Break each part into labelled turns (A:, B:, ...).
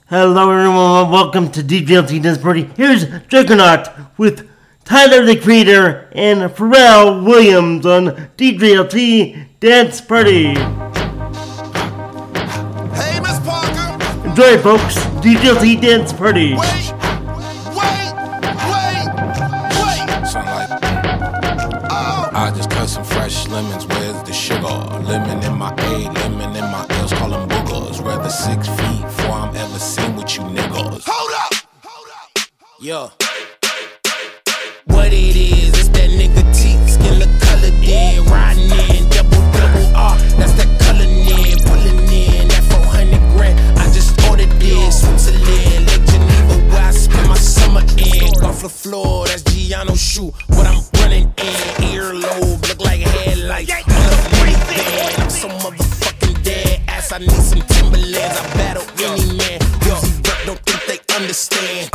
A: Hello everyone and welcome to DJLT Dance Party. Here's Juggernaut with Tyler the Creator and Pharrell Williams on DJLT Dance Party.
B: Hey, Miss Parker.
A: Enjoy folks, DJLT Dance Party.
B: Wait.
C: Sound like I just cut some fresh lemons, where's the sugar? Lemon in my A, lemon in my L's, call them boogers. Rather 6 feet before I'm ever seen with you niggas.
B: Hold up.
C: Yeah. What it is, it's that nigga T, skin look colored in, riding in, double R, that's that coloring in, pulling in, that 400 grand, I just ordered this, Switzerland, Lake Geneva, where I spend my summer in, off the floor, that's Giano shoe, what I'm running in, earlobe, look like headlights, on a minivan, I'm so motherfucking dead, ass, I need some Timberlands, I battle any man, Uzi Vert, don't think they understand,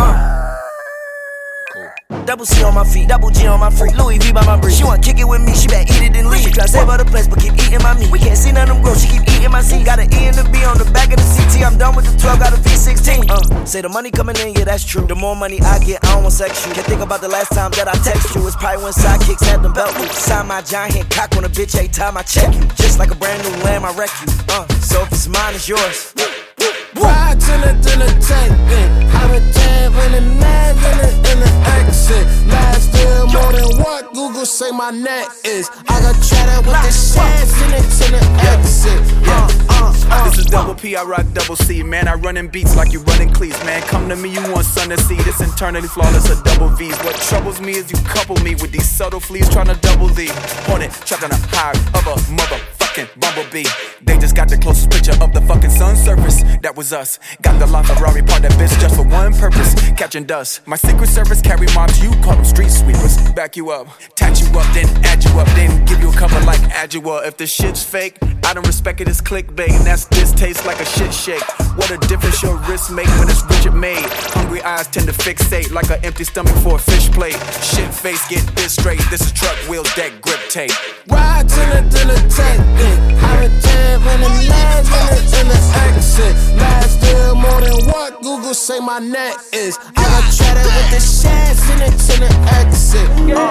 D: Double C on my feet, double G on my freak, Louis V by my breed. She wanna kick it with me, she better eat it and leave. She try to save her the place, but keep eating my meat. We can't see none of them grow, she keep eating my seed. Got an E and a B on the back of the CT. I'm done with the 12, got a V16. Say the money coming in, yeah, that's true. The more money I get, I don't want sex you. Can't think about the last time that I text you. It's probably when sidekicks had them belt loops. Sign my giant hand cock when a bitch ain't time I check you. Just like a brand new lamb, I wreck you. So if it's mine, it's yours.
C: Ride to the tank, I'm a jab in the mag in the exit. Last deal more than what Google say my net is. I got cheddar with the shares in it to the exit.
E: This is double P, I rock double C. Man, I run in beats like you running cleats. Man, come to me, you want sun to see. This internally flawless, a double V's. What troubles me is you couple me with these subtle fleas trying to double the Hornet, trapped on a high of a motherfucking bumblebee. They just got the closest picture of the fucking sun's surface. That was us. Got the LaFerrari, parked that bitch just for one purpose, catching dust. My secret service carry mobs, you call them street sweepers. Back you up, tat you up, then add you up, then give you a cover like Adjua. If the shit's fake, I don't respect it as clickbait, and that's distaste like a shit shake. What a difference your wrist make when it's Richard made. Hungry eyes tend to fixate like an empty stomach for a fish plate. Shit face, get this straight, this is truck wheels, deck grip tape.
C: Ride to the tank, I'm a jab in the mag in the exit. Last deal more than what Google say my net is. I got cheddar with the shares in it to the exit.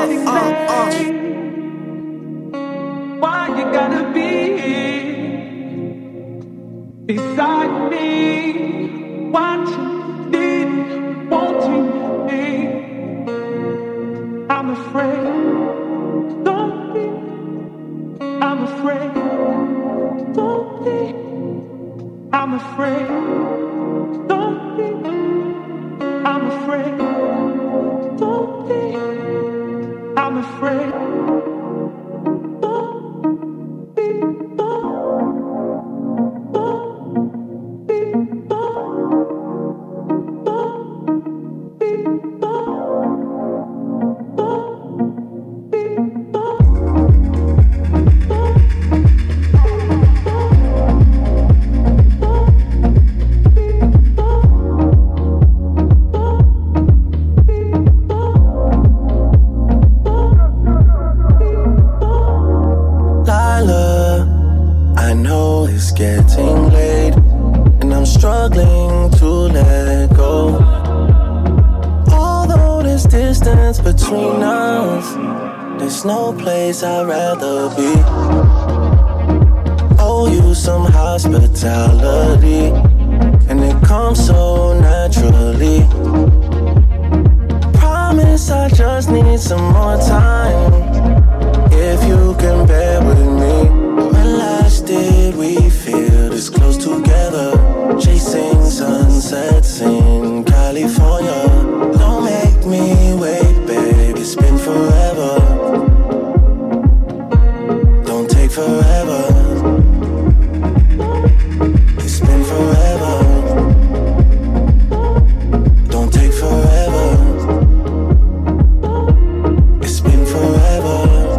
F: Why you gotta be beside me? Watching, needing, wanting me. I'm afraid. Don't be. I'm afraid. Don't be. I'm afraid. Don't be. I'm afraid. Don't be. I'm afraid.
G: Getting late, and I'm struggling to let go. Although there's distance between us, there's no place I'd rather be. Owe you some hospitality, and it comes so naturally. Promise I just need some more time. If you can bear with me. When last did we feel this close together? Chasing sunsets in California. Don't make me wait, babe, it's been forever. Don't take forever. It's been forever. Don't take forever. It's been forever.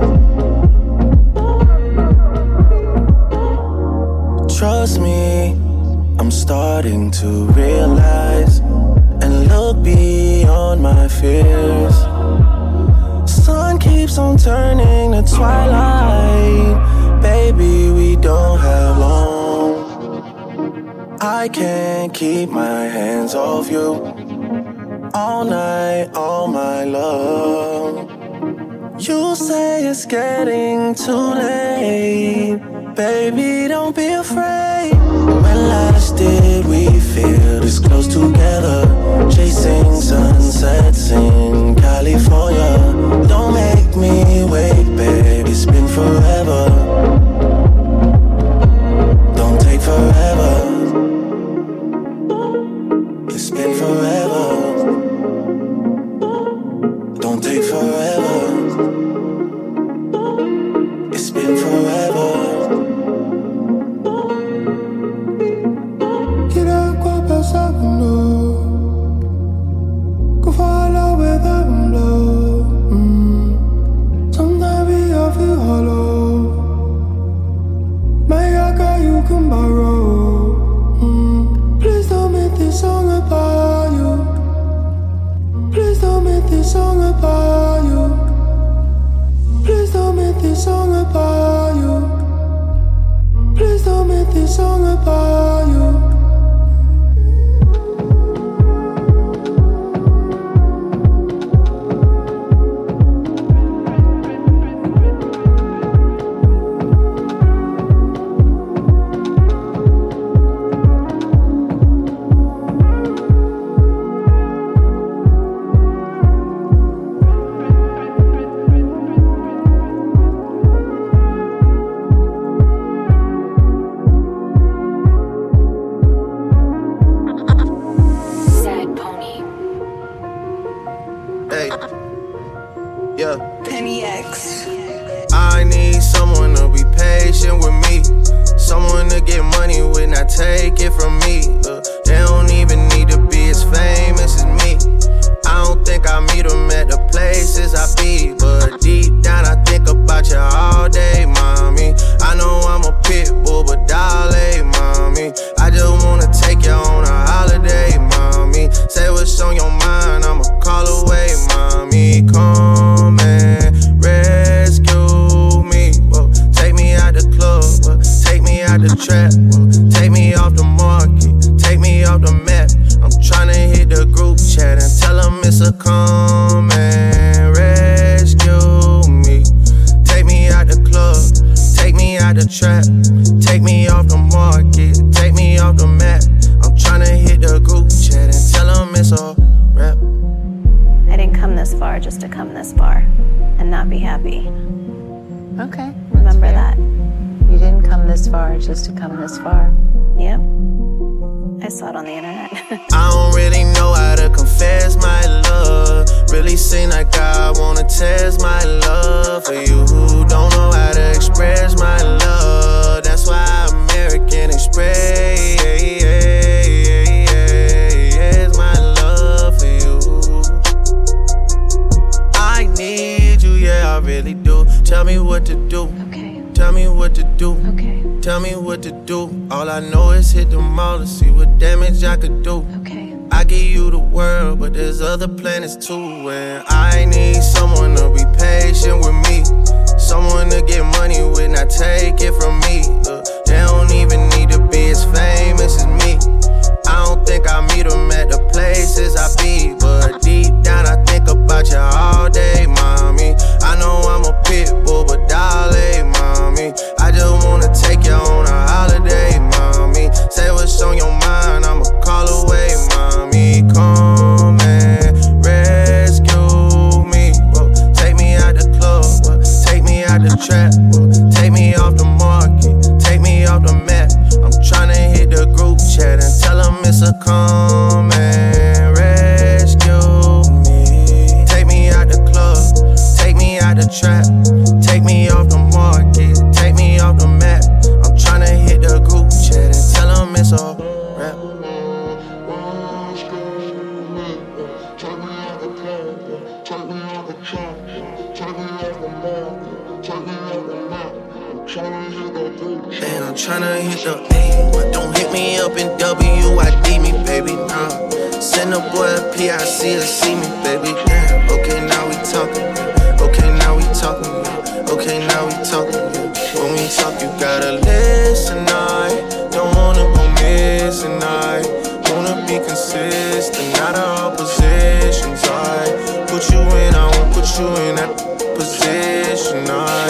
G: Trust me, I'm starting to realize and look beyond my fears. Sun keeps on turning to twilight. Baby, we don't have long. I can't keep my hands off you. All night, all my love. You say it's getting too late. Baby, don't be afraid. When last did we feel this close together? Chasing sunsets in California. Don't make me wait, baby, it's been forever. Don't take forever. It's been forever. Don't take forever. It's been forever. Quiero pasarlo. Go fall out without love. Sometimes I feel hollow. My God, you can borrow. Please don't make this song about you. Please don't make this song about you. Please don't make this song about you. Please don't make this song about you.
H: Take it from me. They don't even need to be as famous as me. I don't think I meet them at the places I be, but deep down I think about you all day, mommy. I know I'm a pit bull, but darling, mommy, I just wanna take you on a holiday, mommy. Say what's on your mind, I'ma call away, mommy. Come and rescue me. Whoa, take me out the club, whoa, take me out the trap, whoa, take me off the market, take me off the map. I'm tryna hit the group chat and tell them it's a come and rescue me. Take me out the club, take me out the trap, take me off the market, take me off the map. I'm tryna hit the group chat and tell them it's a rap.
I: I didn't come this far just to come this far and not be happy.
J: Okay.
I: Remember that.
J: You didn't come this far just to come this far.
I: Yep. I saw it on the internet.
H: I don't really know how to confess my love. Really seem like I wanna test my love for you who don't know how to express my love. That's why American Express my love for you. I need you, yeah, I really do. Tell me what to do.
I: Okay.
H: Tell me what to do.
I: Okay.
H: Tell me what to do. All I know is hit the mall to see what damage I could do.
I: Okay.
H: I give you the world, but there's other planets too. And I need someone to be patient with me. Someone to get money with, not take it from me. They don't even need to be as famous as me. I don't think I meet them at the places I be, but deep down I think about you all day, mommy. I know I'm a pit bull, but darling, mommy, I just wanna take you on a holiday, mommy. Say what's on your mind, I'ma call away, mommy. Come and rescue me. Whoa, take me out the club, whoa, take me out the trap, whoa, take me off the market, take me off the map. I'm tryna hit the group chat and tell them it's a come and rescue me. Take me out the club, take me out the trap, take me off the market, take me off the map. I'm tryna hit the group chat and tell them it's a rap. And I'm tryna hit the A, but don't hit me up in WID me, baby, nah. Send a boy a PIC to see me, baby, damn. Okay, now we talking, okay, now we talking, okay, now we talking. When we talk, you gotta listen, I don't wanna go missing. consistent, out of all positions. I put you in, I won't put you in that position.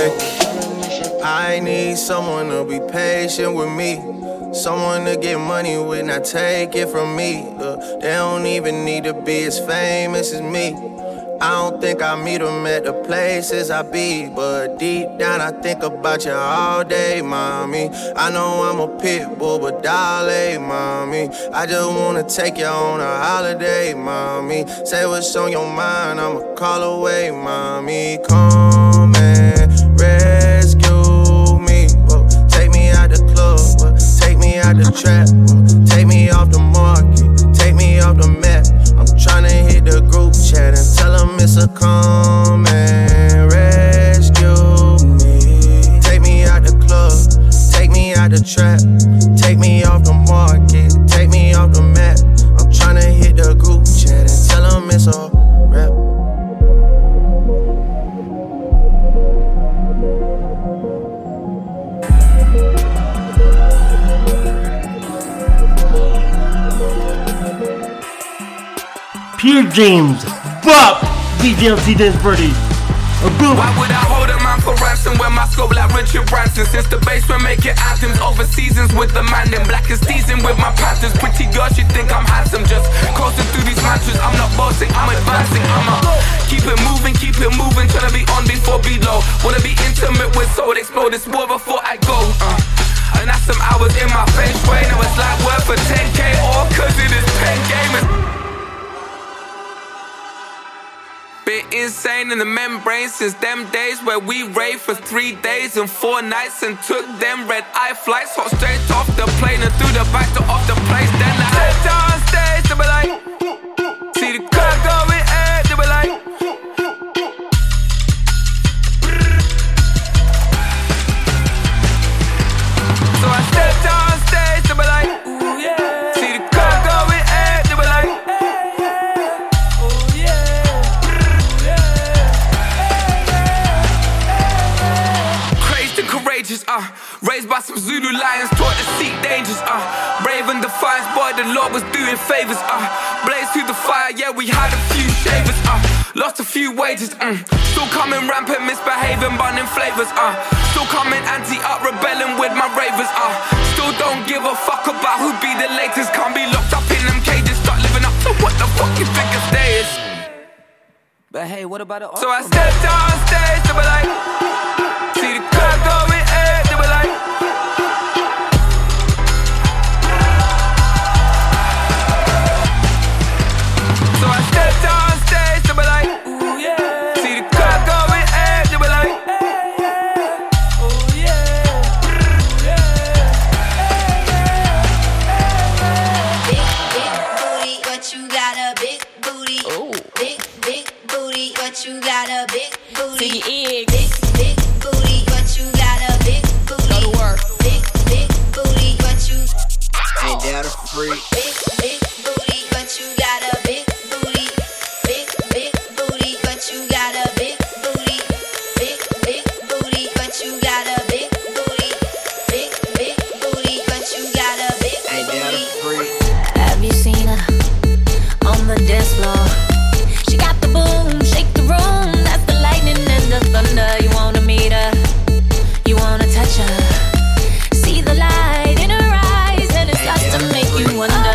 H: I need someone to be patient with me, someone to get money with, not take it from me. They don't even need to be as famous as me. I don't think I meet them at the places I be, but deep down I think about you all day, mommy. I know I'm a pit bull, but dolly, mommy. I just wanna take you on a holiday, mommy. Say what's on your mind, I'ma call away, mommy. Come and rescue me. Whoa. Take me out the club, whoa. Take me out the trap, whoa. Take me off the market, take me off the map. I'm tryna hit the group chat and tell them it's a come and rescue me. Take me out the club, take me out the trap, take me off the market, take me off the map. I'm tryna hit the group chat and tell them it's a rap.
A: Pierre James, Bop, DJLT Dance Party.
C: Why would I hold a man for ransom when my scope like Richard Branson? Since the basement making anthems over seasons with the man, then black is teasing with my panthers. Pretty girl, she think I'm handsome, just coasting through these mantras. I'm not bossing, I'm advancing, I'ma keep it moving, tryna be on before below. Wanna be intimate with soul, explode this war before I go. And that's some hours in my feng shui. Now it's like worth for 10K, all cause it is pen gaming. Bit insane in the membrane since them days where we raved for 3 days and 4 nights and took them red-eye flights, hot straight off the plane and through the back door of the place. Then I stepped on stage, they were like, see the crowd going air, they were like, so I stepped on stage, they were like, ooh yeah, see the crowd going air, they were like, raised by some Zulu lions, taught to seek dangers, brave and defiant, boy, the Lord was doing favors, blaze through the fire, yeah, we had a few shavers, lost a few wages, still coming rampant, misbehaving, bunning flavors, still coming anti-up, rebelling with my ravers, still don't give a fuck about who be the latest, can't be locked up in them cages, start living up to what the fuck you think a day is. But hey, what about it? So I stepped on stage, they were like, see the crowd going air, they were like, so I stepped on stage, they were like, ooh yeah, see the crowd going air, they were like, oh yeah,
K: big booty, but you got a big booty. Ooh. Big booty, but you got a big booty. Big booty, but you got a big booty. Go to work. Big booty, but you
L: ain't that a freak?
K: Big booty, but you got a big booty. Big booty, but you got a big booty. Big booty, but you got a big booty. Big booty, but you got a big booty.
L: Ain't that a freak?
K: Have you seen her on the dance floor? She got the boom, shake the room. That's the lightning and the thunder. You wanna meet her, you wanna touch her. See the light in her eyes, and it starts to make you wonder.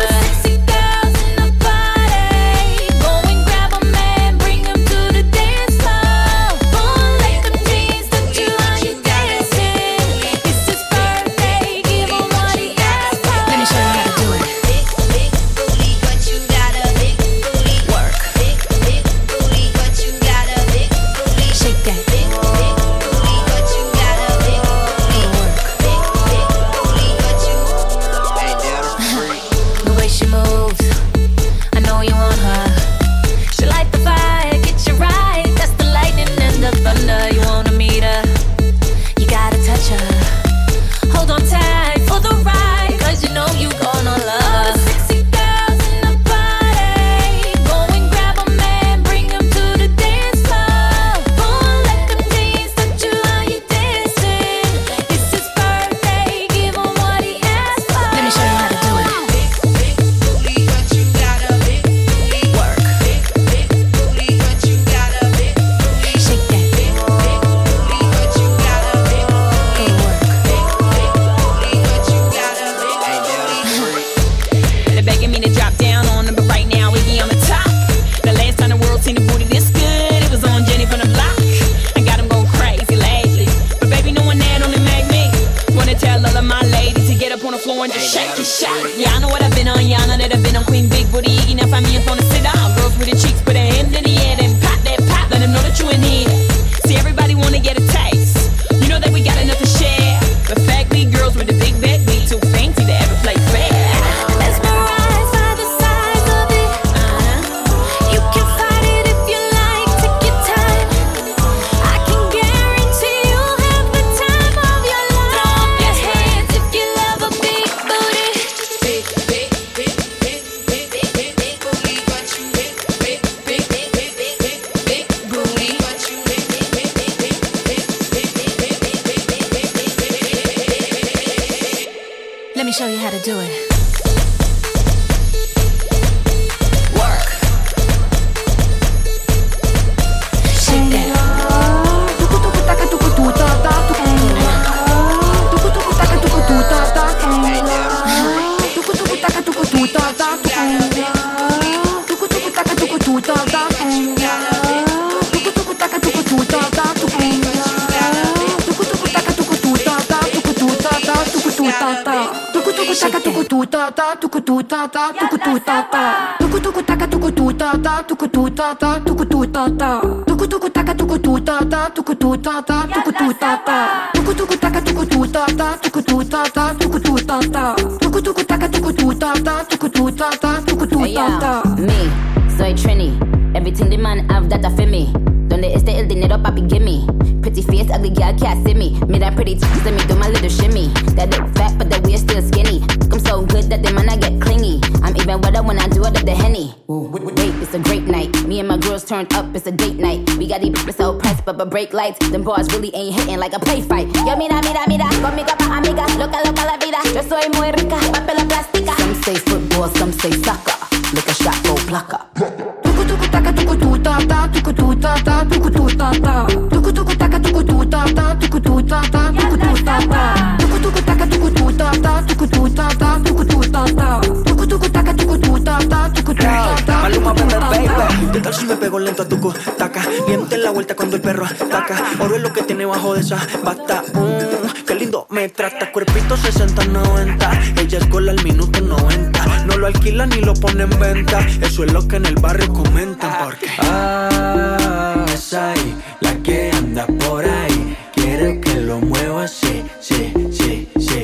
M: ta ta, tuku tu ta ta, tuku tu ta ta. Tuku tuku taka tuku tu ta ta, tuku tu ta ta, tuku tu ta ta. Tuku tuku taka tuku tu ta ta, tuku tu ta ta, tuku tu ta ta. Tuku tuku taka tuku tu ta ta, tuku tu ta ta, tuku tu ta ta. Tuku tuku taka tuku tu ta ta, tuku tu ta ta, tuku tu ta ta.
N: Me, soy Trini. Everything the man have that I feel me. Donde esté el dinero, papi, gimme. Pretty face, ugly girl can't see me. Me that pretty tits, let me do my little shimmy. That look fat, but the waist still skinny. I'm so good that the man I get clingy. I'm even wetter when I do it up the Henny. Wait, it's a great night. Me and my girls turned up, it's a date night. We got these bitches so pressed, but break lights. Them bars really ain't hitting like a play fight. Yo, mira, conmigo pa' amiga. Loca la vida. Yo soy muy rica, papel plástica. Some say football, some say soccer. Look a shot, go plucker.
M: Tuku tuku taka tuku tu ta ta, tuku tu ta ta, tuku tu ta ta. Tuku tuku taka tuku tu ta ta, tuku tu ta ta, tuku tu ta ta. Tuku tuku taka tuku tu ta ta, tuku tu ta ta, tuku tu ta ta. Tuku tuku taka tuku tu ta ta, tuku tu ta ta.
D: Maluma, baby. ¿Qué tal si me pego lento a tucu, taca? Miente la vuelta cuando el perro ataca. Oro es lo que tiene bajo de esa bata. Qué lindo me trata, cuerpito 60-90. Ella es gol al minuto 90. No lo alquila ni lo pone en venta. Eso es lo que en el barrio comentan. Porque es ahí, la que anda por ahí. Quiere que lo mueva así, sí, sí, sí.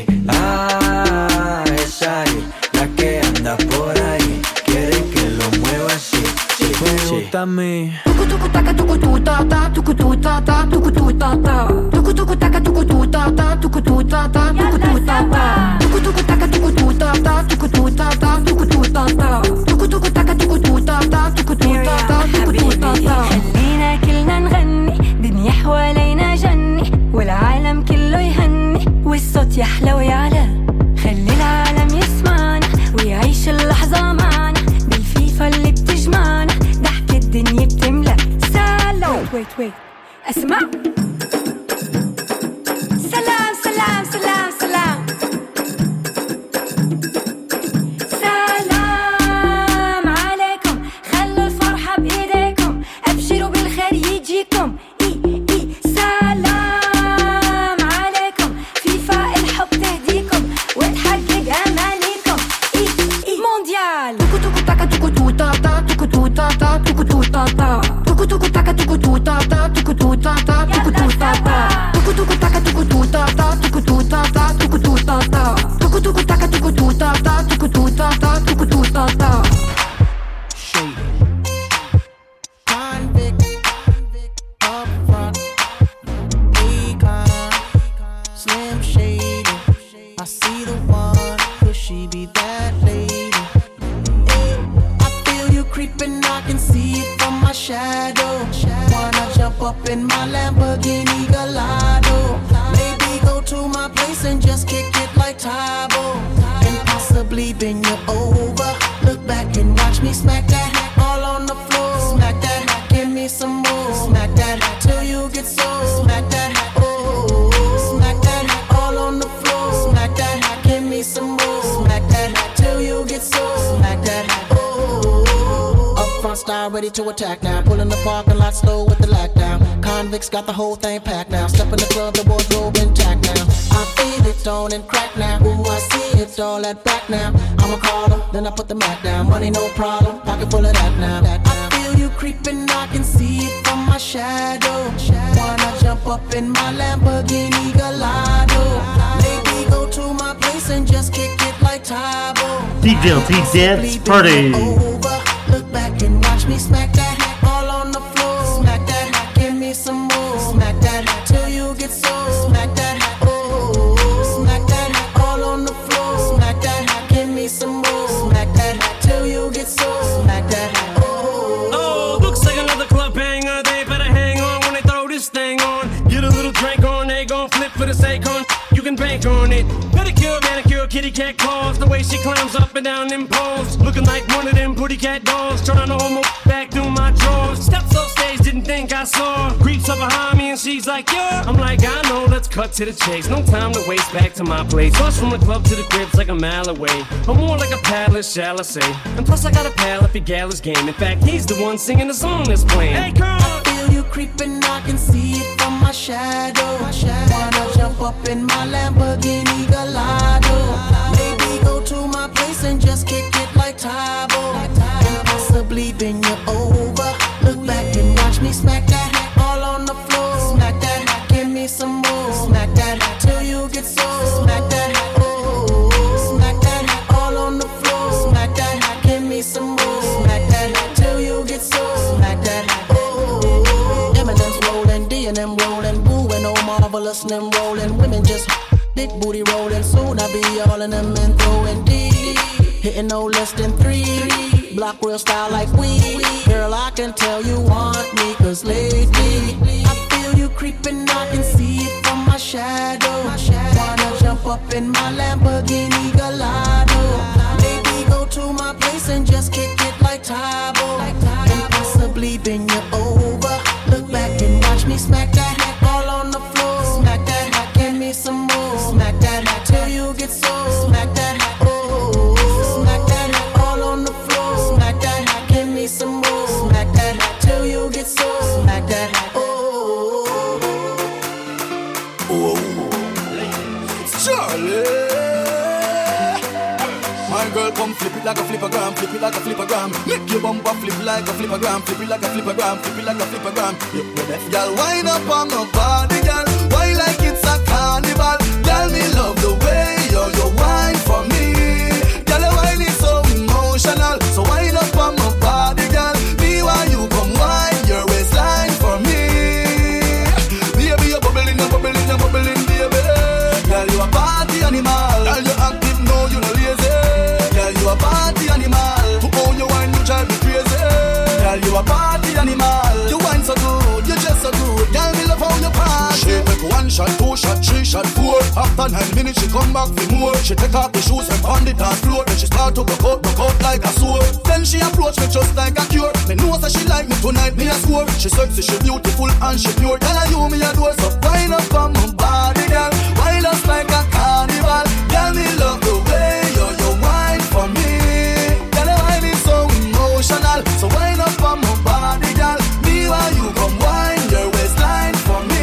D: Es ahí, la que anda por ahí. Quiere que lo mueva así, sí, sí. Me gusta a mí.
M: Tuku tuku taka tuku tu ta ta, tuku tu ta ta, tuku tu ta ta. Tuku tuku taka tuku tu ta ta, tuku tu ta ta, tuku tu ta ta. Tuku tuku taka tuku tu ta ta, tuku tu ta ta, tuku tu ta ta. Tuku tuku taka tuku tu ta ta, tuku tu ta ta, tuku tu ta ta.
O: خلينا كلنا نغني، دنيا حوالينا جني، والعالم كله يهني، والصوت يحلى ويعلى. خلي العالم يسمعنا ويعيش اللحظة معنا، بالفيفا اللي بتجمعنا، ضحك الدنيا بتملى. سلام ويت اسمع. سلام سلام سلام سلام سلام عليكم، خلوا الفرحة بإيديكم، أبشروا بالخير يجيكم. سلام عليكم، فيفا الحب تهديكم وتحقق أمانيكم. مونديال.
M: Tuku tuku taka tuku tu ta ta, tuku tu ta ta, tuku tu ta ta. Tuku tuku taka tuku tu ta ta, tuku tu ta ta, tuku tu ta ta. Tuku tuku taka tuku tu ta ta, tuku tu ta ta, tuku tu ta ta. Tuku tuku taka tuku tu ta ta, tuku tu ta ta, tuku tu ta ta.
H: Convict, up front, Econ, Slim Shady. I see the one, could she be that lady? I feel you creeping, I can see it from my shadow. Wanna jump up in my Lamborghini Gallardo? Maybe go to my place and just kick it like Tybo, and possibly bend you over. Look back and watch me smack that all on the floor. Smack that, give me some more. Smack that till you get so. Smack that, oh. Smack that all on the floor. Smack that, give me some more. Smack that till you get so. Smack that, oh. Up front style ready to attack now. Pulling the parking lot slow with the lockdown. Convicts got the whole thing packed now. Step in the club, the wardrobe intact now. I feel it on and crack now. Ooh, I see it all at back now. I'ma call them, then I put the Mac down. Money no problem, pocket full of that now. I feel you creeping, I can see it from my shadow. Wanna jump up in my Lamborghini Gallardo? Maybe go to my place and just kick it like Tybo.
A: DJLT Dance Party.
H: Look back and watch me smack that all on the floor. Smack that, give me some more. Smack that till you get so. Smack that, oh. Smack that all on the floor. Smack that, give me some more. Smack that till you get so. Smack that, oh.
P: Oh, looks like another club banger. They better hang on when they throw this thing on. Get a little drink on, they gon' flip for the sake on. You can bank on it. Pedicure, manicure, kitty cat claws. The way she climbs up and down them poles. Looking like one of them pretty cat dolls. Trying to hold my back through my drawers. Steps off stage, didn't think I saw. Creeps up behind me and she's like, yeah. I'm like, I know, let's cut to the chase. No time to waste, back to my place. Bus from the club to the crib's like a mile away. Or more like a palace, shall I say. And plus I got a pal if he Gallus game. In fact, he's the one singing the song that's playing. Hey, girl!
H: I feel you creeping, I can see it from my shadow. Wanna jump up in my Lamborghini Gallardo? Maybe go to my place
D: and just kick it like Tybo. And possibly bend you over. Look back and watch me smack that all on the floor. Smack that, give me some more. Smack that till you get sore. Smack that, oh. Smack that all on the floor. Smack that, give me some more. Smack that till you get sore. Smack that, oh. Eminem's rolling, D and M rolling, Boo and oh marvelous and them rolling. Women just big booty rolling. Soon I be all in them and throwing D. Hitting no less than 3. Block real style like we. Girl, I can tell you want me, cause lately I feel you creeping, I can see it from my shadow. Wanna jump up in my Lamborghini Gallardo. Maybe go to my place and just kick it like Tybo. And possibly bend you over. Look back and watch me smack that all on the floor. Smack that, give me some more. Smack that till you get sore. Smack that, oh. Smack that all on the floor. Smack that, give me some more. Smack that till you get sore. Smack that, oh.
E: Charlie, my girl, come flip it like a flippergram, flip it like a flippergram. Make your bumper flip like a flippergram, flip it like a flippergram, flip it like a flippergram. Y'all wind up on my body, girl. Why like it's a carnival? Girl, me love the way you wine for me. Girl, the wine is so emotional. So wind up on my body, girl. Me while you come wine your waistline for me. Baby, you're bubbling, you're bubbling, you're bubbling, baby. Girl, you a party animal. Girl, you active, no, you no lazy. Girl, you a party animal. To own your wine, you drive me crazy. Girl, you a party animal. You wine so good, you just so good. Girl, me love how you party. She take 1 shot, 2 shot, 3 shot, 4. After 9 minutes, she come back for more. She take off the shoes and pound it on floor. Then she start to go out like a sword. Then she approach me just like a cure. Me know that she like me tonight, me a score. She sexy, she beautiful and she pure. Tell her you me a door, so wind up on my body, girl. Wind us like a carnival. Girl, me love the way you wine for me. Girl, the wine is so emotional. So wind up on my body, girl. Me while you come wine your waistline for me.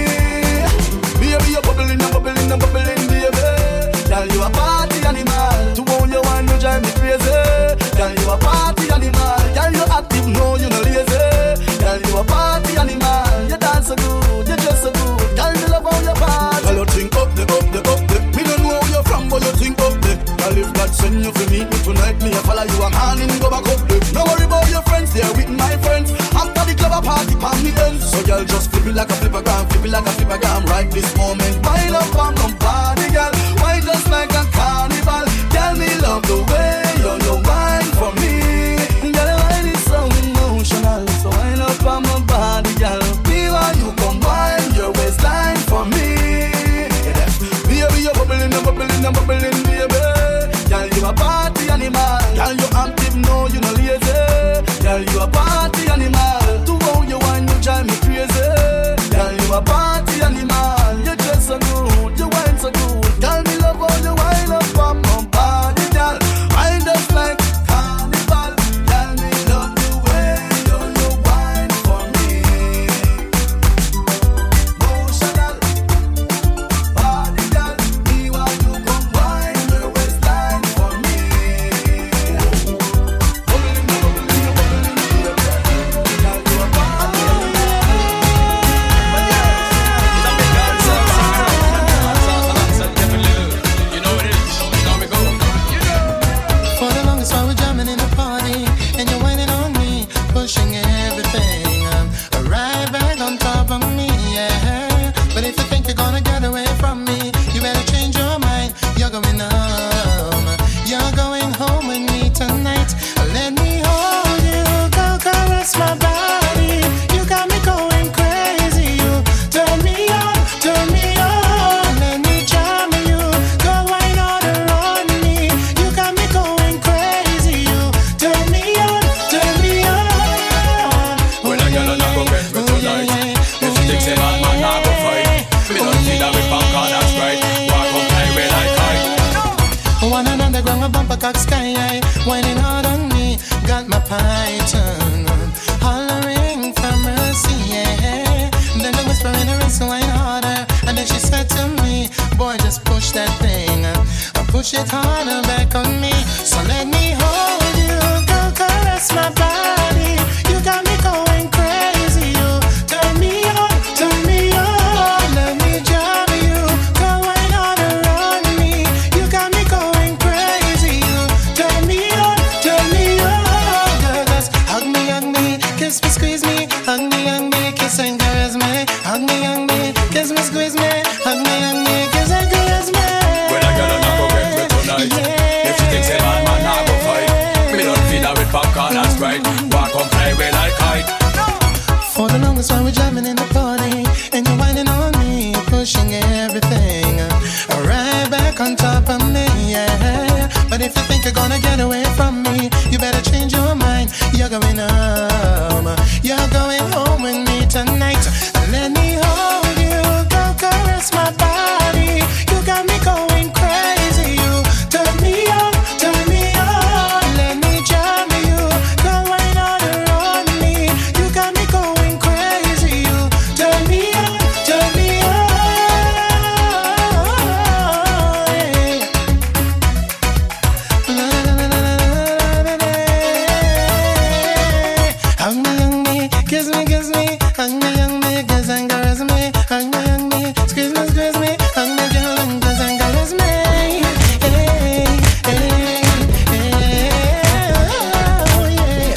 E: Baby, you're bubbling, you're bubbling, you're bubbling, baby. Girl, you a party animal. To own your wine, you drive me crazy. Girl, you a party animal. Girl, you active, no, you no lazy. Girl, you a party animal. You dance so good, you dress so good. Girl, you love how you party. Girl, you think up the. Me don't know where you're from, but you think up the. Girl, if God send you to meet me tonight, me a follow you a man and go back up the. No worry about your friends, they're with my friends. After the club, a party, pan me ends. So girl, just flip it like a flippergram, flip it like a flippergram. Right this moment, wind up on my body, girl. Wine just like a carnival. Girl, me love the way you wine for me. Girl, the wine is so emotional. So wind up on my body, girl. Me while you come wine your waistline for me. Baby, you're bubbling, you're bubbling, you're bubbling, baby. Girl, you a party animal. Girl, you active, no, you no lazy. Girl, you a party animal. To how you wine, you drive me crazy. Girl, you a party animal. You dress so good, you wine so good. Girl, me love how you wine up on my body, girl. Wine just like carnival. Girl, me love the way you wine for me. Emotional body, girl. Me while you come wine your waistline for me.
G: For the longest while we're jamming in the party, and you're whining on me, pushing everything right back on top of me, yeah. But if you think you're gonna get away from me, you better change your mind. You're going home. You're going home with me tonight. Let me hold you, go caress my body. You got me going crazy. You turn me on, turn me on. Let me charm you, go wine all around me. You got me going crazy. You turn me on, turn me on.
Q: When I get on, I go get me tonight. If she thinks a bad man, I go fight. Me don't see that with bank on, that's right. Walk up highway like kite.
G: One and underground, a bumper cock sky high, whining hard on me. Got my python hollering for mercy, yeah. Then the whisper in her ear, so wine harder. And then she said to me, boy, just push that thing, push it harder back on me. So
Q: that's right. Walk on highway like height.
G: For the longest while we're jamming in the party, and you're whining on me, pushing everything right back on top of me, yeah. But if you think you're gonna get away from me, you better change your mind. You're going home. You're going home with me tonight. Let me hold you, go caress my body. You got me going crazy. You turn me on, turn me on. Let me jam you, go right on me. You got me going crazy. You turn me on, turn me on. Hug me, kiss me, kiss me. Hug me, kiss and caress me. Hug me, squeeze me, squeeze me. Hug me, girl, and kiss and caress me. Hey, hey, hey, oh yeah.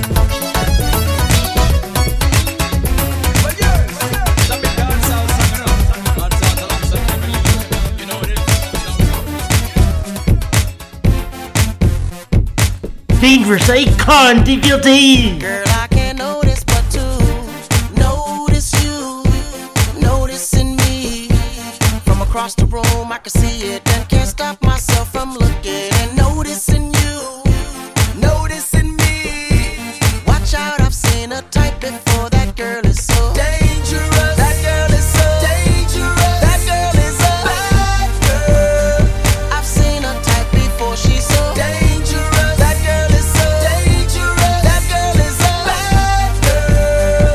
A: Dangerous Icon DVLT.
D: Girl, I can't notice but to notice you, noticing me. From across the room, I can see it and can't stop myself from looking and noticing you, noticing me. Watch out, I've seen a type before. That girl is so dangerous. That girl is so dangerous. That girl is a bad girl. I've seen a type before. She's so dangerous. That girl is so dangerous. That girl is a bad girl.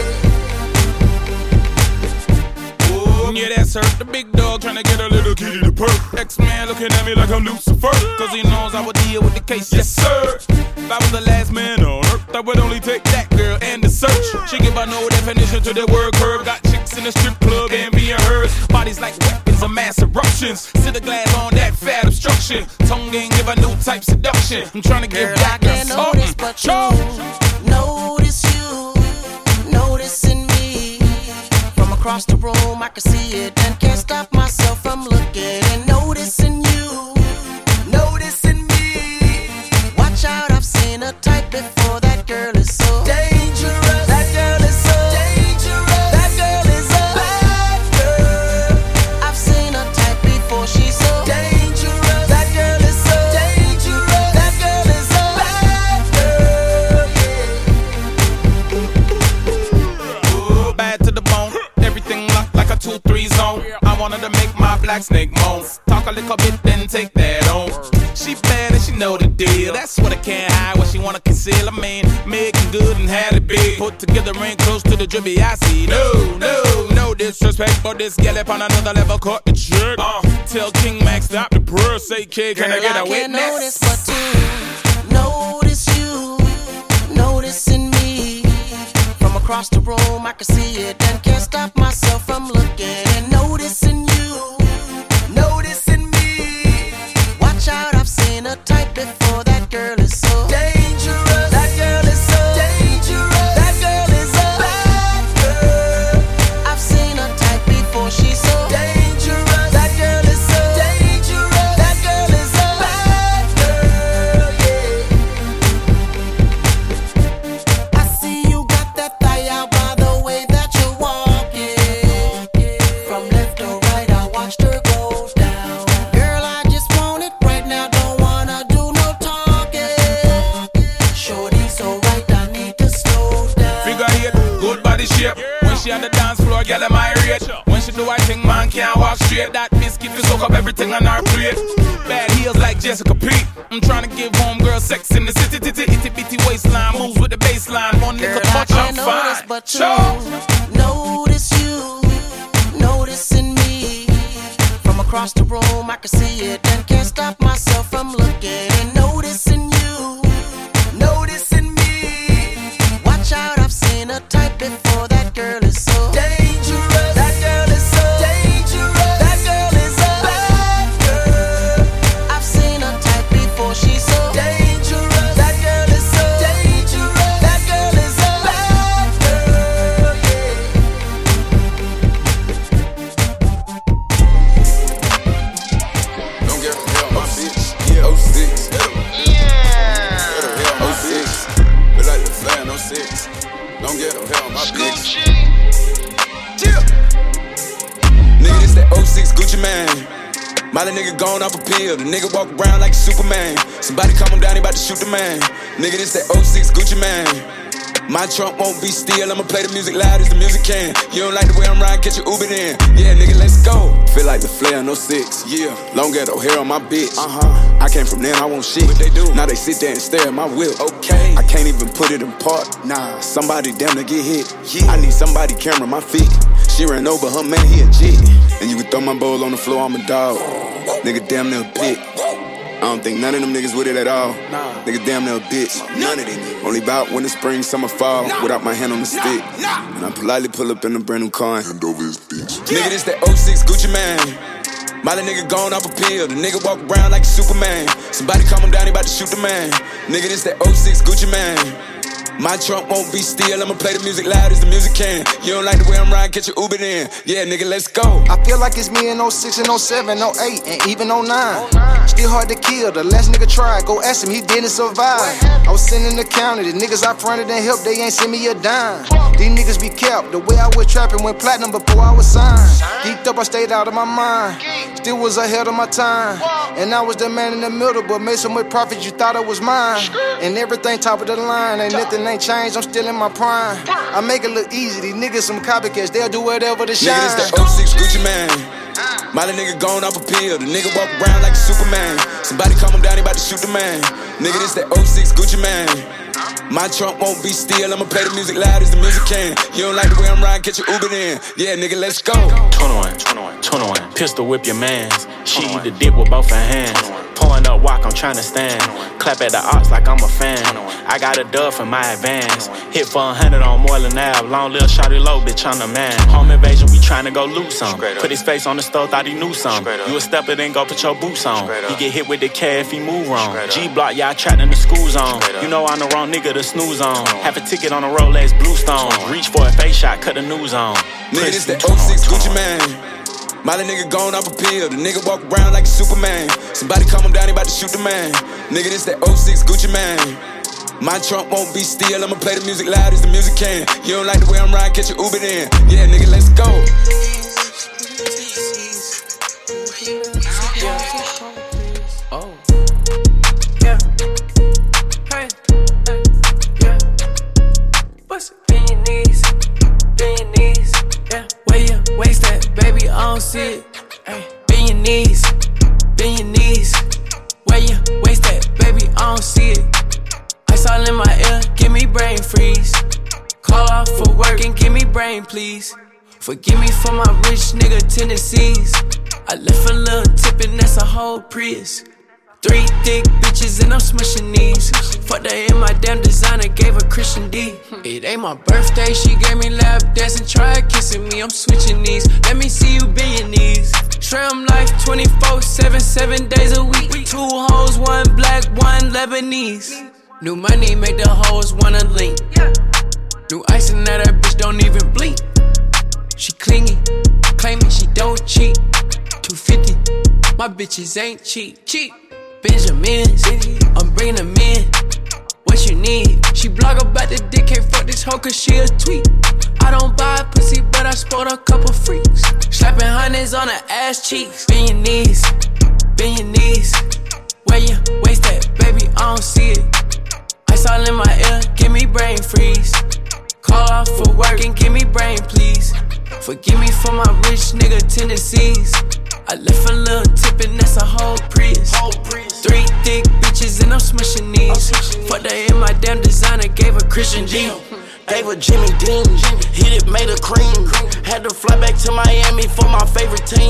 D: Yeah.
E: Oh, yeah, that's her. The big dog trying to get a little kitty to perk. X-Man looking at me like I'm Lucifer, cause he knows I would deal with the case. Yes, sir. If I was the last man on earth, I would only take that girl and the search. She give a no definition to the word curve. Got chicks in the strip club envying hers. Bodies like weapons of mass eruptions. Sit a glass on that fat obstruction. Tongue ain't give a new type seduction. I'm trying to give
D: Girl,
E: back
D: I can't notice but you, notice you, noticing me. From across the room, I can see it and can't stop myself from looking and noticing you, noticing me. Watch out, I've seen a type before. That girl is so dangerous. That girl is so dangerous. That girl is a bad girl. I've seen a type before. She's so dangerous. That girl is so dangerous. That girl is a bad girl.
E: Ooh, bad to the bone. Everything locked like a 2-3 zone. I wanted to make my black snake moan. Talk a little bit, then take that on. She bad and she know the deal. That's what I can't hide, what she wanna conceal. I mean, making good and had it big. Put together ain't close to the drippy I see. No disrespect, but this gal up on another level caught the trick. Tell King Max stop the prayer. Say, kid, can I get a
D: Girl, I can't
E: witness?
D: notice but to notice you, noticing me. From across the room, I can see it and can't stop myself from looking and noticing you, noticing me. Watch out, I've seen a type before. That girl is so dangerous. That girl is so dangerous. That girl is a bad girl. I've seen a type before. She's so dangerous. That girl is so dangerous. That girl is a bad girl. Yeah. I see you got that thigh out by the way that you're walking. From left to right, I watched her go down. Girl, I just want it right now. Don't wanna do no talking. Shorty so right, I need to slow down.
E: Figure eight, good body shape. When she on the dance floor, girl, am I rate. When she do her thing, man can't walk straight. That biscuit will soak up everything on her plate. Bad heels like Jessica Pete. I'm trying to give homegirl sex in the city. Itty bitty waistline, moves with the baseline. One
D: Girl,
E: little
D: I
E: touch, I'm
D: can't notice
E: fine.
D: but you, notice you, noticing me. From across the room, I can see it and can't stop myself from looking and noticing you, noticing me. Watch out, I've seen a type before. That girl is so dangerous. That girl is so dangerous. That girl is a bad girl. I've seen a type before. She's so dangerous. That girl is so dangerous. That girl is a bad girl. Yeah.
R: Don't get
E: 06. Don't get no hell, my bitch. Nigga, this that 06 Gucci man. Molly nigga gone off a pill. The nigga walk around like a Superman. Somebody calm him down, he about to shoot the man. Nigga, this that 06 Gucci man. My trunk won't be still, I'ma play the music loud as the music can. You don't like the way I'm riding, catch your Uber then. Yeah, nigga, let's go. Feel like the Flair, no 6. Yeah, long ghetto hair on my bitch. I came from there, I want shit. What they do? Now they sit there and stare at my whip. Okay, I can't even put it in park. Nah, somebody damn to get hit. Yeah. I need somebody camera my feet. She ran over her man, he a G. And you can throw my bowl on the floor, I'm a dog. Nigga damn near a pit. I don't think none of them niggas with it at all. Nigga damn near a bitch. None of them. Only bout when the spring, summer, fall. Without my hand on the stick. And I politely pull up in a brand new car and hand over his bitch. Nigga, this that 06 Gucci man. Molly nigga gone off a pill. The nigga walk around like a Superman. Somebody calm him down, he about to shoot the man. Nigga, this that 06 Gucci man. My trunk won't be still, I'ma play the music loud as the music can. You don't like the way I'm riding, catch your Uber then. Yeah, nigga, let's go.
R: I feel like it's me in 06 and 07, 08, and even 09. Still hard to kill, the last nigga tried. Go ask him, he didn't survive. I was sitting in the county, the niggas I fronted and helped, they ain't send me a dime. These niggas be kept, the way I was trapping went platinum before I was signed. Geeked up, I stayed out of my mind. Still was ahead of my time. And I was the man in the middle, but made so much profit you thought it was mine. And everything top of the line, ain't nothing ain't changed, I'm still in my prime. I make it look easy, these niggas some copycats, they'll do whatever to shine.
E: Nigga, this that 06 Gucci man. Molly nigga gone off a pill, the nigga walk around like a Superman. Somebody calm him down, he about to shoot the man. Nigga, this that 06 Gucci man. My trunk won't be still, I'ma play the music loud as the music can. You don't like the way I'm riding, catch your Uber then. Yeah, nigga, let's go.
S: 21, pistol whip your mans. She eat the dip with both her hands. Pouring up walk, I'm tryna stand. Clap at the ops like I'm a fan. I got a dub for my advance. Hit for 100 on Moreland Ave. Long little shawty low, bitch, I'm the man. Home invasion, we tryna go loot some. Put his face on the stove, thought he knew some. You a stepper, then go put your boots on. He get hit with the K if he move wrong. G-block, y'all trapped in the school zone. You know I'm the wrong nigga to snooze on. Have a ticket on a Rolex Bluestone. Reach for a face shot, cut the news on.
E: Nigga, this that 06 Gucci man. Molly nigga gone off a pill, the nigga walk around like a Superman. Somebody calm him down, he about to shoot the man. Nigga, this that 06 Gucci man. My trunk won't be still, I'ma play the music loud as the music can. You don't like the way I'm riding, catch your Uber then. Yeah, nigga, let's go.
C: Oh. Yeah. Hey. Yeah. What's it? Bend your knees. Bend your knees. Yeah. Where you waist that, baby? I don't see it. Hey. Bend your knees. Bend your knees. Where you waist that, baby? I don't see it. Ice all in my ear, give me brain freeze. Call off for work and give me brain, please. Forgive me for my rich nigga tendencies. I left a little tip and that's a whole Prius. 3 thick bitches and I'm smushing these. Fucked her in my damn designer, gave her Christian D. It ain't my birthday, she gave me lap dance and tried kissing me. I'm switching these, let me see you bend your knees. Shrimp life 24/7, 7 days a week. 2 hoes, 1 black, 1 Lebanese. New money make the hoes wanna link. New ice and now that bitch don't even blink. She clingy, claiming she don't cheat. 250, my bitches ain't cheap. Benjamins, I'm bringing them in. What you need? She blog about the dick, can't fuck this hoe cause she a tweet. I don't buy pussy, but I sport a couple freaks. Slapping hundreds on her ass cheeks. Bend your knees, bend your knees. Where you waist that, baby, I don't see it. Ice all in my ear, give me brain freeze. Call off for work and give me brain, please. Forgive me for my rich nigga tendencies. I left a little tip and that's a whole Prius. 3 thick bitches and I'm smushing these. Fucked her in my damn designer, gave her Christian D.
T: Gave her Jimmy Dean, hit it, made her cream. Had to fly back to Miami for my favorite team.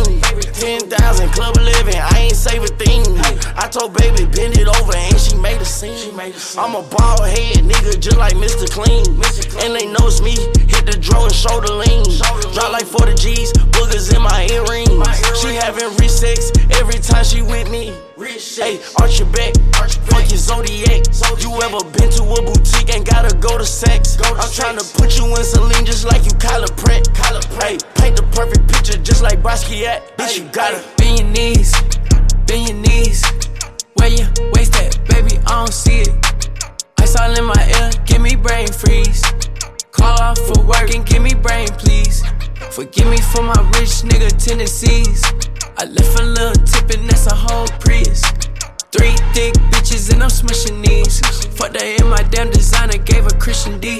T: 10,000 club living, I ain't save a thing. I told baby bend it over and she made a scene. I'm a bald head nigga just like Mr. Clean. And they know it's me, hit the draw and shoulder lean. Drop like 40 G's, boogers in my earrings. She having rich sex every time she with me. Hey, arch your back, fuck your Zodiac. You ever been to a boutique and gotta go to sex? I'm tryna put you in Celine just like you Kyla Pratt. Hey, paint the perfect picture just like Basquiat. Bitch, you gotta
C: bend your knees, bend your knees. Where you waist that, baby, I don't see it. Ice all in my ear, give me
U: brain freeze. Call off for work and give me brain, please. Forgive me for my rich nigga tendencies. I left a little tip and that's a whole Prius. 3 thick bitches and I'm smushing these. Fuck that in my damn designer, gave her Christian D.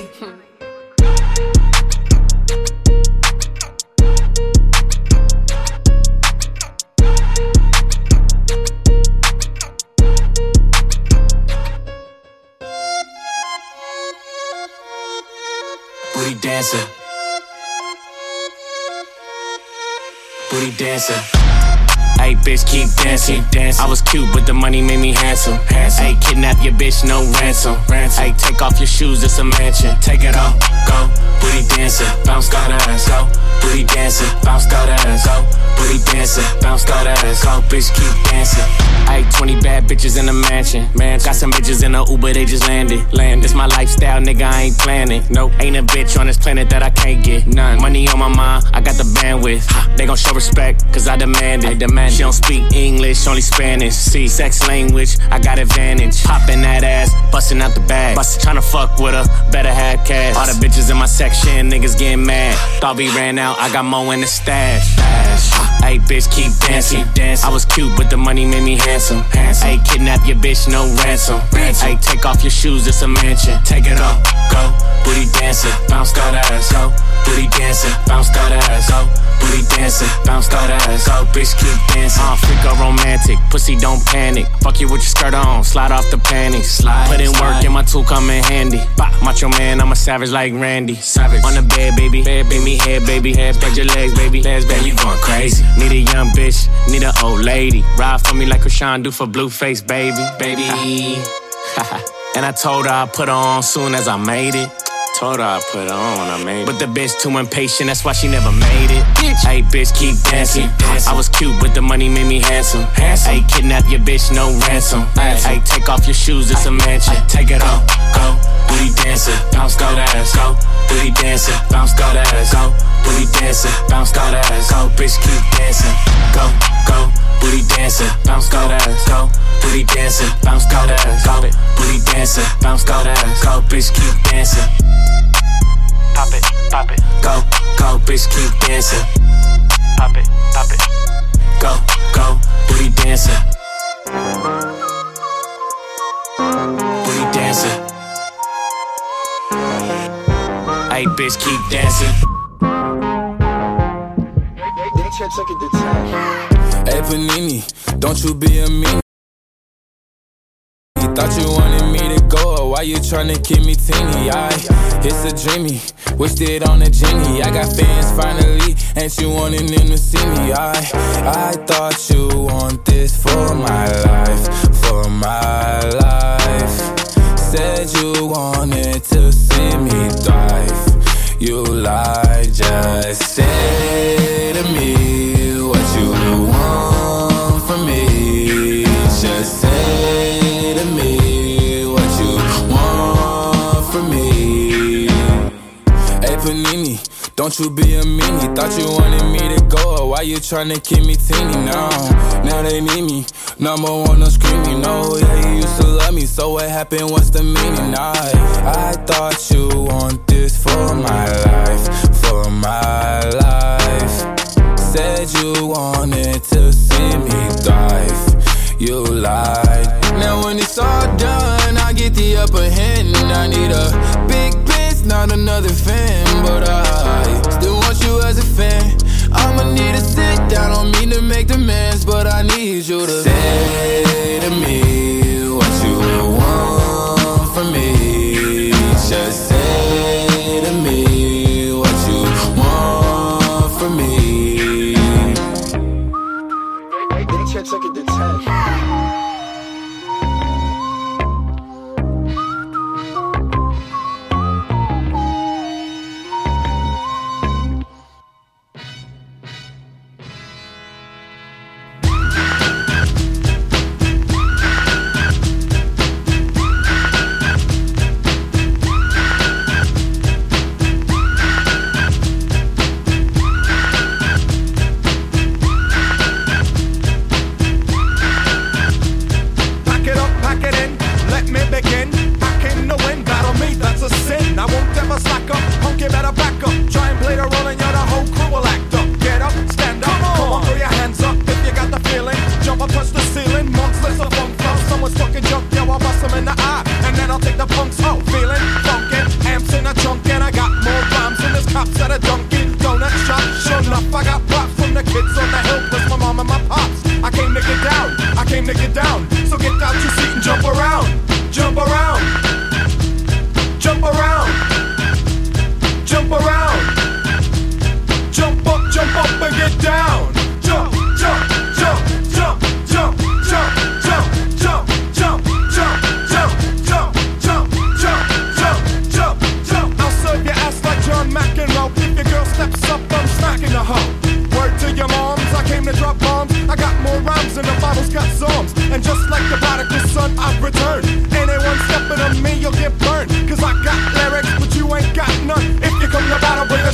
S: Booty dancer. Booty dancer. Ayy, bitch, keep dancing. I was cute, but the money made me handsome. Ayy, kidnap your bitch, no ransom. Ayy, take off your shoes, it's a mansion. Take it off, go. Booty dancer, bounce that ass, go. Booty dancer, bounce that ass, go. Booty dancer, bounce that ass, go. Bitch, keep dancing. Ayy, 20 bad bitches in a mansion. Man, got some bitches in a Uber, they just landed. This my lifestyle, nigga, I ain't planning. Nope, ain't a bitch on this planet that I can't get. None. Money on my mind, I got the bandwidth. They gon' show respect, cause I demand it. She don't speak English, only Spanish. See, sex language, I got advantage. Poppin' that ass, bustin' out the bag. Tryna fuck with her, better have cash. All the bitches in my section, niggas getting mad. Thought we ran out, I got more in the stash. Ayy, bitch, keep dancing. I was cute, but the money made me handsome. Ayy, kidnap your bitch, no ransom. Ayy, take off your shoes, it's a mansion. Take it off, go. Booty dancer, bounce that ass, go. Booty dancer, bounce that ass, go. Booty dancer, bounce that ass, go. Bitch, keep dancing. Freak or romantic, pussy don't panic. Fuck you with your skirt on, slide off the panties. Put in work and my tool come in handy. Macho man, I'm a savage like Randy. Savage. On the bed, baby. Bed, baby, head, baby. Head, spread your legs, baby. Legs, baby, you going crazy. Need a young bitch, need an old lady. Ride for me like Rashawn do for Blueface, baby. Baby. And I told her I'd put her on soon as I made it. Told her I put her on when I made it. But the bitch too impatient, that's why she never made it. Ayy, bitch, keep dancing. I was cute, but the money made me handsome. Ayy, kidnap your bitch, no ransom. Ayy, take off your shoes, it's a mansion. Take it off, go. Booty dancer, bounce that ass, go. Booty dancer, bounce that ass, go. Booty dancer, bounce that ass, go. Bitch, keep dancing, go, go. Booty dancer, bounce that ass, go. Booty dancer, bounce that ass, go. Booty dancer, bounce that ass, go. Bitch, keep dancing. Pop it, go, go, bitch, keep dancing. Pop it, go, go, booty dancing. Booty dancing. Hey, bitch, keep dancing.
V: Hey, Panini, don't you be a meanie. Thought you wanted me to go, why you tryna keep me teeny? It's a dreamy, wished it on a genie. I got fans finally, ain't you wanting them to see me? I thought you want this for my life, for my life. Said you wanted to see me thrive. You lied, just say to me what you want from me. Just say to me what you want from me. Hey, Panini, don't you be a meanie. Thought you wanted me to go, why you tryna keep me teeny now? Now they need me, number one, no screaming. No, yeah, you used to love me, so what happened, what's the meaning? I thought you want this for my life, for my life. Said you wanted to see me thrive. You lied. Now when it's all done, I get the upper hand. I need a big bitch, not another fan. But I still want you as a fan. I'ma need to sit down, don't mean to make demands, but I need you to say to me what you want from me. Just say to me what you want from me. They check it the tag.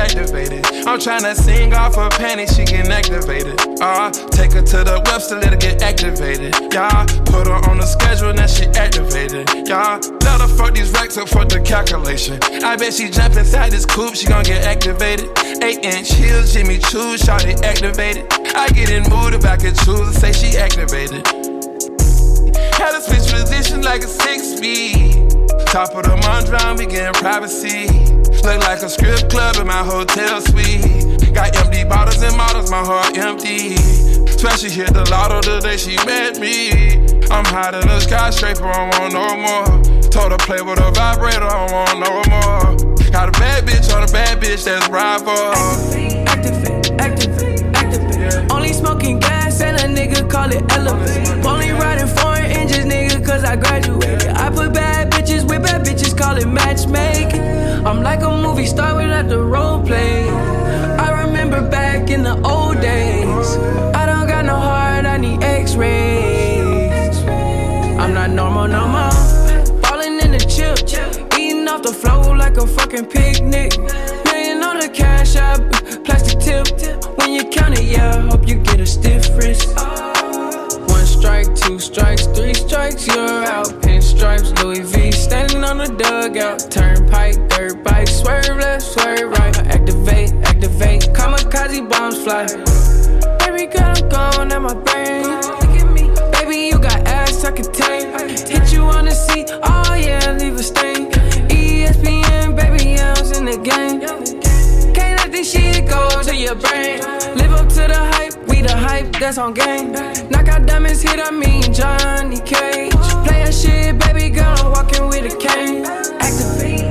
I: activated. I'm tryna sing off her panties, she getting activated. Take her to the Webster, let her get activated. Yeah, put her on the schedule, now she activated. Yeah, let her fuck these racks up for the calculation. I bet she jump inside this coupe, she gon' get activated. 8-inch heels, Jimmy Choo, shawty activated. I get in mood if I could choose and say she activated. Had to switch position like a 6-speed. Top of the Mondrian, we getting privacy. Look like a strip club in my hotel suite. Got empty bottles and models, my heart empty. Swear she hit the lotto the day she met me. I'm hot in the skyscraper, I want no more. Told her play with a vibrator, I want no more. Got a bad bitch on a bad bitch, that's rival.
U: Activate. Only smoking gas and a nigga call it elevate. Only riding foreign engines, nigga, cause I graduated. I put bad bitches with bad bitches, call it matchmaking. I'm like a movie star without the role play. I remember back in the old days. I don't got no heart, I need x-rays. I'm not normal no more. Falling in the chip, eating off the floor like a fucking picnic. Million on the cash app, plastic tip. When you count it, yeah, hope you get a stiff wrist. 1 strike, 2 strikes, 3 strikes, you're out. Pinstripes, Louis V, standing on the dugout. Turnpike, dirt bike, swerve left, swerve right. Activate, kamikaze bombs fly. Baby girl, I'm gone at my brain. Look at me, baby, you got ass I can take. Hit you on the seat, oh yeah, leave a stain. ESPN, baby, I was in the game. Can't let this shit go to your brain. Live up to the hype, we the hype, that's on game. Knock out diamonds, hit I mean Johnny Cage. Play a shit, baby girl, I'm walking with a cane. Activate.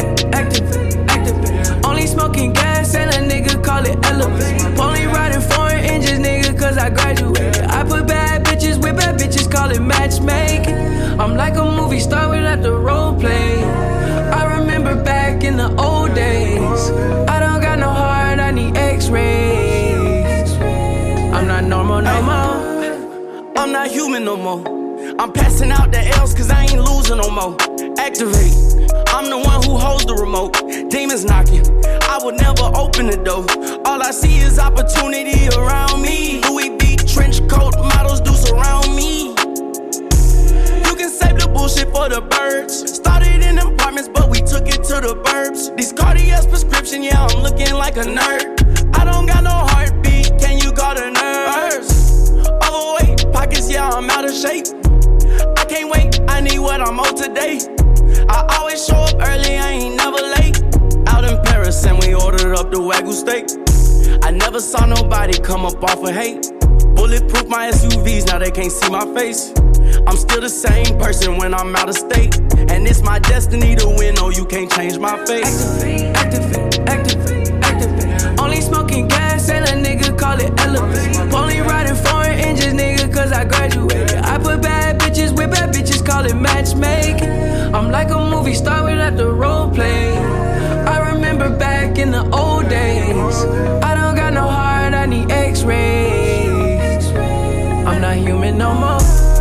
U: Only smoking gas and a nigga call it elevate. Only riding foreign engines, nigga, cause I graduated. I put bad bitches with bad bitches, call it matchmaking. I'm like a movie star without the role play. I remember back in the old days. I don't got no heart, I need x-rays. I'm not normal no more.
T: I'm not human no more. I'm passing out the L's cause I ain't losing no more. Activate, I'm the one who holds the remote. Demons knocking, I would never open the door. All I see is opportunity around me. Louis V trench coat models do surround me. You can save the bullshit for the birds. Started in apartments but we took it to the burbs. These Cartier's prescription, yeah, I'm looking like a nerd. I don't got no heartbeat, can you got the nerves? Overweight, pockets, yeah, I'm out of shape. I can't wait, I need what I'm owed today. I always show up early, I ain't never late. Out in Paris and we ordered up the Wagyu steak. I never saw nobody come up off of hate. Bulletproof my SUVs, now they can't see my face. I'm still the same person when I'm out of state. And it's my destiny to win, no, you can't change my face.
U: Activate. Only smoking gas and a nigga call it elevate. Only riding foreign engines, nigga, cause I graduated. I put bad bitches with bad bitches, call it matchmaking. I'm like a movie star without the role play. I remember back in the old days. I don't got no heart, I need x-rays. I'm not human no more.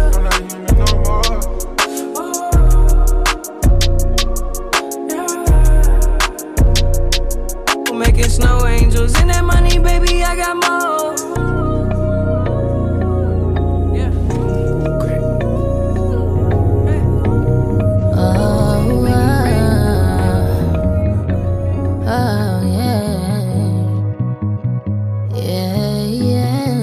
U: Making snow angels and that money, baby, I got more. Yeah. Great.
J: Oh, yeah.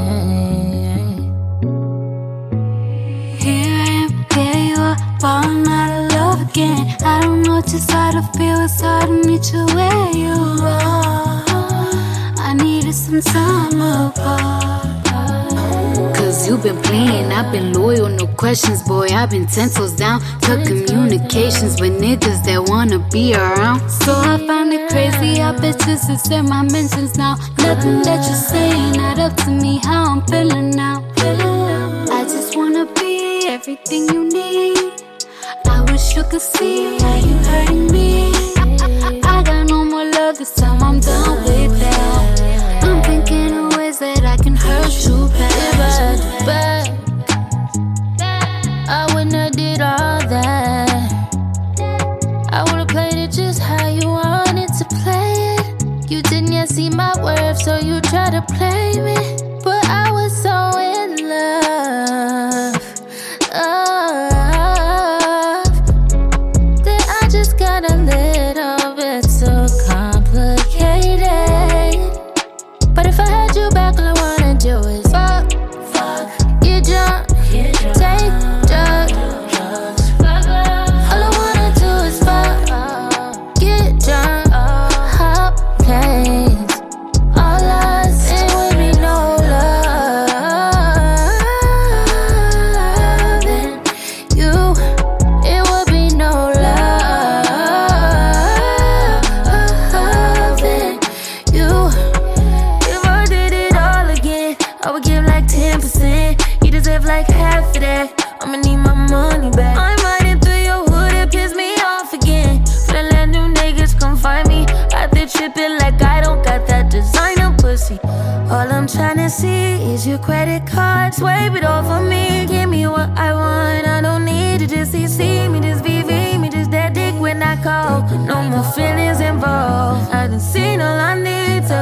J: Here I am, there you are, falling out of love again. I don't know just how to feel, it's hard to meet you where you are. I needed some time apart. Cause you've been playing, I've been loyal, no questions, boy. I've been 10 toes down, cut communications with niggas that wanna be around. So I find it crazy, I bet you sister my mentions now. Nothing that you're saying, not up to me, how I'm feeling now. I just wanna be everything you need. I wish you could see how you hurting me. I got no more love this time, I'm done with that. I'm thinking of ways that I can hurt you back. I wouldn't have did all that. I would've played it just how you wanted to play it. You didn't yet see my worth, so you try to play me. But I was so in love. Then I just got a little bit too complicated. But if I had you back, all I wanna do is fuck, get drunk, take drugs. All I wanna do is fuck, get drunk, hop planes. All us, it would be no loving you. It would be no loving you. If I did it all again, I would give like 10%. You deserve like half of that. I'ma need my money back. I'm riding through your hood, it piss me off again. Finna let new niggas come find me. Out there tripping like I don't got that designer pussy. All I'm tryna see is your credit card. Swipe it off of me. Give me what I want. I don't need to just see me, just VV me, just that dick when I call. No more feelings involved. I done seen all I need to.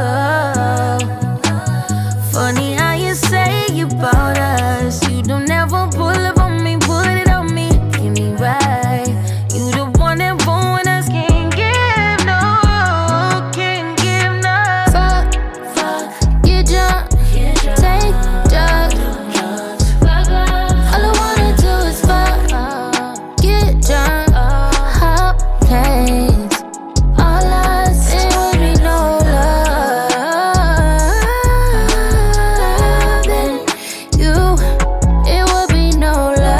J: Funny how you say you bought us. You don't ever pull up on me, put it on me. Give me right. You the one that won't when I can't give no, can't give no. Fuck, get drunk, take drugs. All I wanna do is fuck, get drunk, hop planes. All us, it would be no loving you. It would be no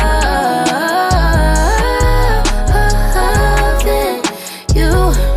J: loving you.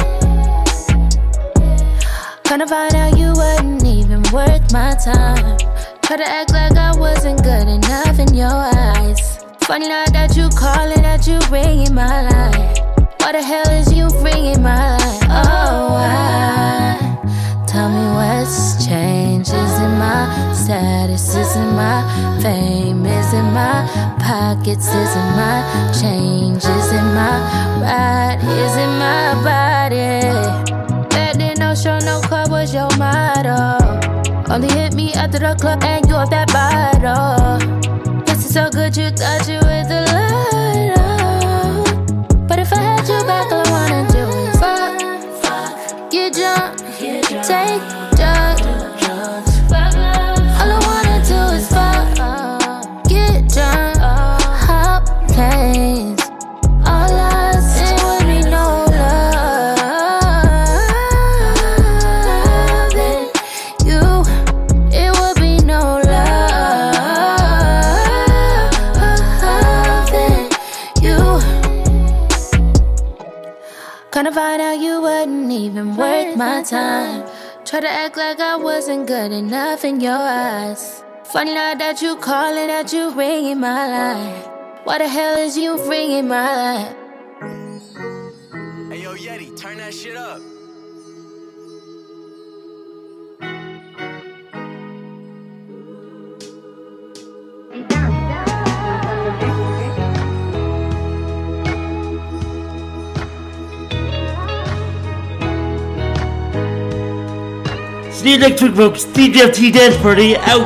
J: Kinda find out you wasn't even worth my time. Try to act like I wasn't good enough in your eyes. Funny now that you calling, that you ringing my line. Why the hell is you ringing my line? Oh, why? Tell me what's changed. Is it my status? Is it my fame? Is it my pockets? Is it my change? Is it my ride? Is it my body? Back then, no show, no club was your motto. Only hit me after the club and you off that bottle. This is so good, you thought you with the light on. But if I had you back, all I wanna do is fuck, get drunk, take drugs. All I wanna do is fuck, get drunk, hop planes. All us, it would be no loving you. It would be no loving you. Kinda find out you wasn't even worth my time. Try to act like I wasn't good enough in your eyes. Funny now that you calling, that you ringing my line. Why the hell is you ringing my line?
T: Hey yo, Yeti, turn that shit up.
A: See you next week, folks. DJLT Dance Party out.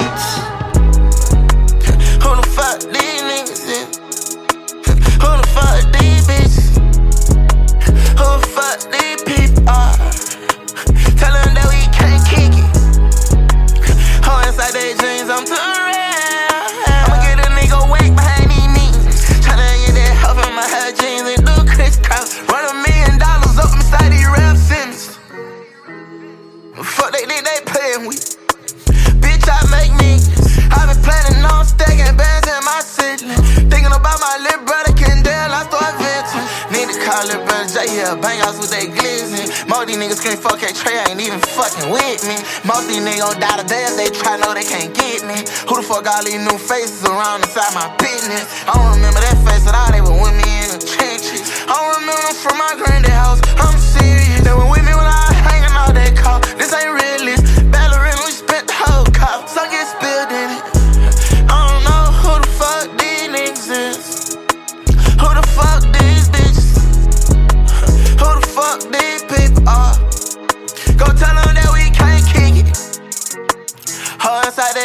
H: Who the fuck these niggas is? Who the fuck these bitches? Who the fuck these people are? Tell them that we can't kick it. Oh, inside their dreams, I'm too real. I'ma get a nigga wake behind these knees. Tryna get that huff in my hair jeans and do crisscross. Run $1 million up inside these rap centers. Fuck they think they playin' with. Bitch, I make me. I been planning on stacking bands in my ceiling. Thinking about my little brother Kendall, I start venting. Need to call little brother J, yeah, bang outs with they glizzy. Most of these niggas scream fuck K-Trey, ain't even fucking with me. Most of these niggas gon' die today if they try, know they can't get me. Who the fuck all these new faces around inside my business? I don't remember that face at all, they were with me in the trenches. I don't remember them from my granddad house, I'm serious. They were with me when I was hanging out that car. This ain't realist. Ballerina, we spent the whole cop. Some get spilled in it. I don't know who the fuck these niggas is. Who the fuck these bitches? Who the fuck these people are? Go tell them that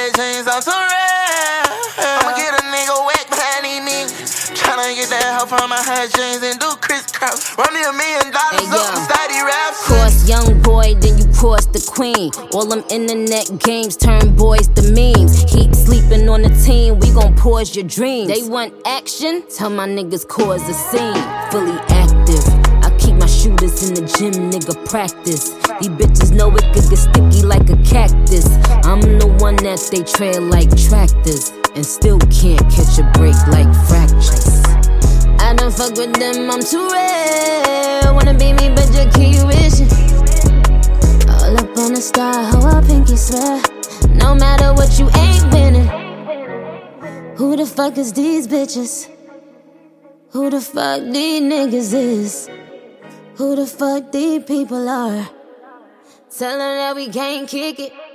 H: red jeans, I'm too rare. I'ma get a nigga whack behind these niggas. Tryna get that hoe from my high jeans and do crisscross. Run me $1 million up and study raps.
K: Cross young boy, then you cross the queen. All them internet games turn boys to memes. Heat sleeping on the team, we gon' pause your dreams. They want action? Tell my niggas cause a scene. Fully active. I keep my shooters in the gym, nigga, practice. These bitches know it could get sticky like a cactus. I'm the one that they trail like tractors, and still can't catch a break like fractures. I don't fuck with them, I'm too rare. Wanna be me, but you keep wishing. All up on the star, how I pinky swear. No matter what, you ain't winning. Who the fuck is these bitches? Who the fuck these niggas is? Who the fuck these people are? Tell them that we can't kick it.